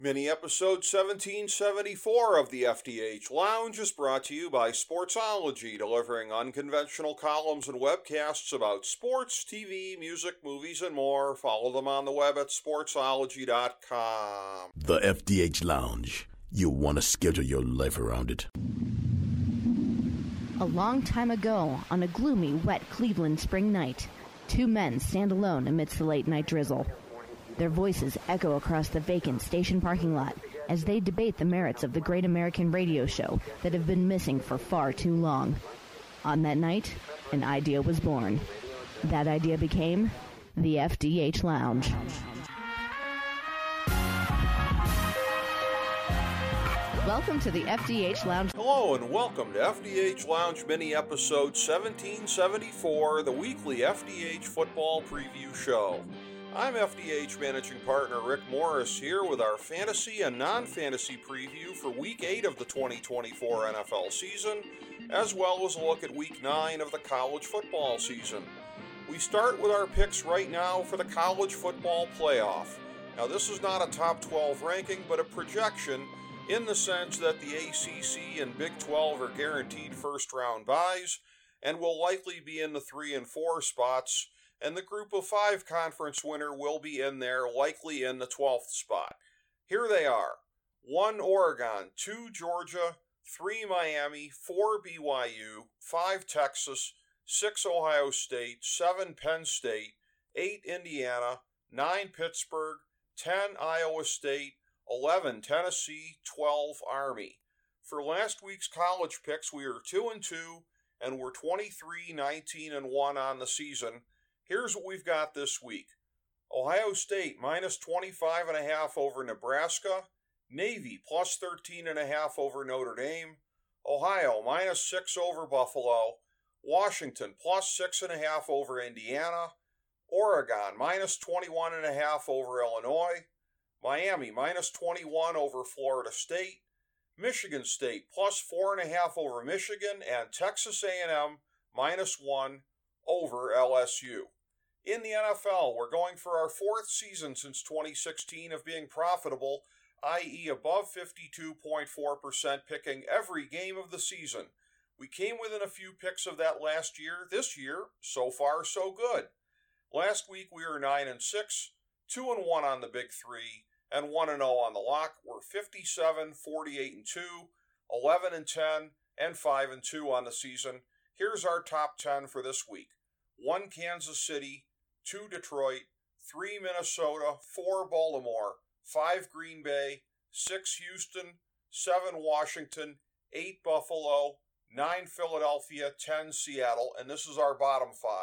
Mini episode 1774 of the FDH Lounge is brought to you by Sportsology, delivering unconventional columns and webcasts about sports, TV, music, movies, and more. Follow them on the web at sportsology.com. The FDH Lounge. You'll want to schedule your life around it. A long time ago, on a gloomy, wet Cleveland spring night, two men stand alone amidst the late-night drizzle. Their voices echo across the vacant station parking lot as they debate the merits of the great American radio show that have been missing for far too long. On that night, an idea was born. That idea became the FDH Lounge. Welcome to the FDH Lounge. Hello and welcome to FDH Lounge mini episode 1774, the weekly FDH football preview show. I'm FDH Managing Partner Rick Morris here with our fantasy and non-fantasy preview for Week 8 of the 2024 NFL season, as well as a look at Week 9 of the college football season. We start with our picks right now for the college football playoff. Now this is not a top 12 ranking, but a projection in the sense that the ACC and Big 12 are guaranteed first-round byes and will likely be in the 3 and 4 spots, and the Group of 5 conference winner will be in there, likely in the 12th spot. Here they are: 1 Oregon, 2 Georgia, 3 Miami, 4 BYU, 5 Texas, 6 Ohio State, 7 Penn State, 8 Indiana, 9 Pittsburgh, 10 Iowa State, 11 Tennessee, 12 Army. For last week's college picks, we are 2-2, and we're 23, 19, and 1 on the season. Here's what we've got this week. Ohio State minus 25.5 over Nebraska. Navy plus 13.5 over Notre Dame. Ohio minus 6 over Buffalo. Washington plus 6.5 over Indiana. Oregon minus 21.5 over Illinois. Miami minus 21 over Florida State. Michigan State plus 4.5 over Michigan. And Texas A&M minus 1 over LSU. In the NFL, we're going for our 4th season since 2016 of being profitable, i.e. above 52.4%, picking every game of the season. We came within a few picks of that last year. This year, so far, so good. Last week, we were 9-6, 2-1 on the Big Three, and 1-0 on the lock. We're 57, 48-2, 11-10, and 5-2 on the season. Here's our top 10 for this week. 1 Kansas City, 2 Detroit, 3 Minnesota, 4 Baltimore, 5 Green Bay, 6 Houston, 7 Washington, 8 Buffalo, 9 Philadelphia, 10 Seattle, and this is our bottom 5.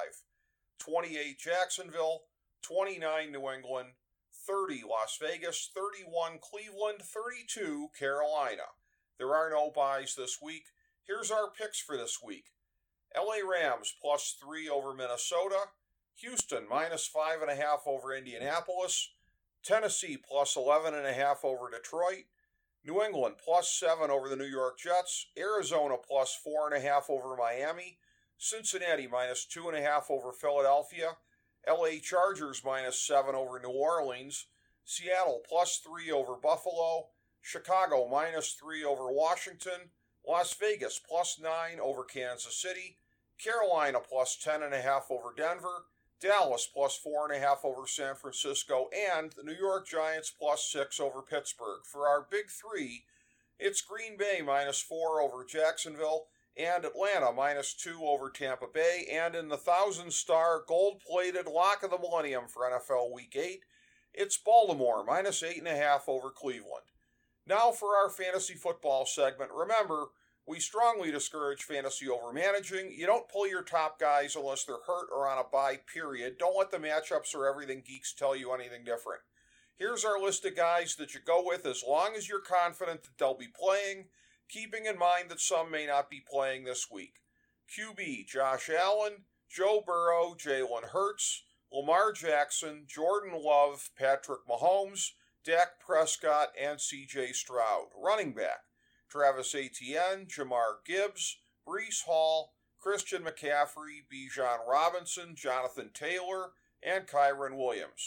28 Jacksonville, 29 New England, 30 Las Vegas, 31 Cleveland, 32 Carolina. There are no byes this week. Here's our picks for this week. LA Rams plus 3 over Minnesota. Houston minus 5.5 over Indianapolis. Tennessee plus 11.5 over Detroit. New England plus 7 over the New York Jets. Arizona plus 4.5 over Miami. Cincinnati minus 2.5 over Philadelphia. LA Chargers minus 7 over New Orleans. Seattle plus 3 over Buffalo. Chicago minus 3 over Washington. Las Vegas plus 9 over Kansas City. Carolina plus 10.5 over Denver. Dallas plus 4.5 over San Francisco. And the New York Giants plus 6 over Pittsburgh. For our Big Three, it's Green Bay minus 4 over Jacksonville. And Atlanta minus 2 over Tampa Bay. And in the 1,000-star gold-plated lock of the millennium for NFL Week 8, it's Baltimore minus 8.5 over Cleveland. Now for our fantasy football segment. Remember, we strongly discourage fantasy over managing. You don't pull your top guys unless they're hurt or on a bye, period. Don't let the matchups or everything geeks tell you anything different. Here's our list of guys that you go with as long as you're confident that they'll be playing, keeping in mind that some may not be playing this week. QB, Josh Allen, Joe Burrow, Jalen Hurts, Lamar Jackson, Jordan Love, Patrick Mahomes, Dak Prescott, and C.J. Stroud. Running back, Travis Etienne, Jamar Gibbs, Breece Hall, Christian McCaffrey, Bijan Robinson, Jonathan Taylor, and Kyren Williams.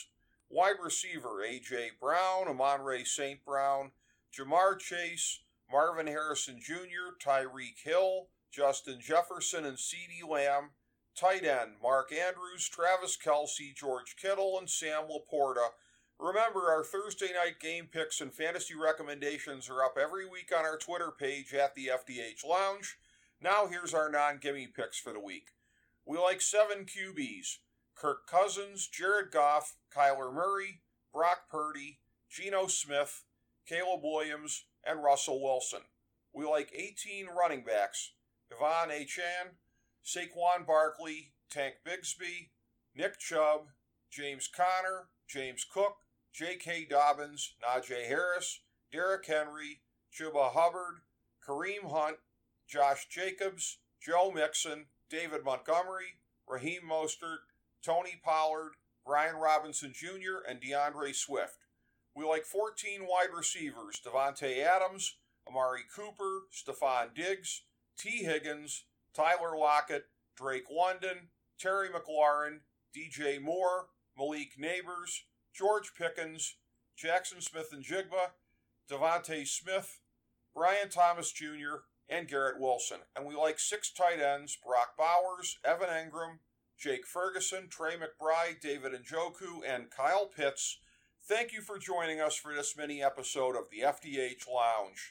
Wide receiver A.J. Brown, Amon-Ra St. Brown, Jamar Chase, Marvin Harrison Jr., Tyreek Hill, Justin Jefferson, and CeeDee Lamb. Tight end Mark Andrews, Travis Kelce, George Kittle, and Sam Laporta. Remember, our Thursday night game picks and fantasy recommendations are up every week on our Twitter page at the FDH Lounge. Now here's our non-gimme picks for the week. We like 7 QBs: Kirk Cousins, Jared Goff, Kyler Murray, Brock Purdy, Geno Smith, Caleb Williams, and Russell Wilson. We like 18 running backs: Devon Achane, Saquon Barkley, Tank Bigsby, Nick Chubb, James Conner, James Cook, J.K. Dobbins, Najee Harris, Derrick Henry, Chuba Hubbard, Kareem Hunt, Josh Jacobs, Joe Mixon, David Montgomery, Raheem Mostert, Tony Pollard, Brian Robinson Jr., and DeAndre Swift. We like 14 wide receivers: Devontae Adams, Amari Cooper, Stephon Diggs, T. Higgins, Tyler Lockett, Drake London, Terry McLaurin, DJ Moore, Malik Neighbors, George Pickens, Jackson Smith-Njigba, Devontae Smith, Brian Thomas Jr., and Garrett Wilson. And we like 6 tight ends: Brock Bowers, Evan Engram, Jake Ferguson, Trey McBride, David Njoku, and Kyle Pitts. Thank you for joining us for this mini episode of the FDH Lounge.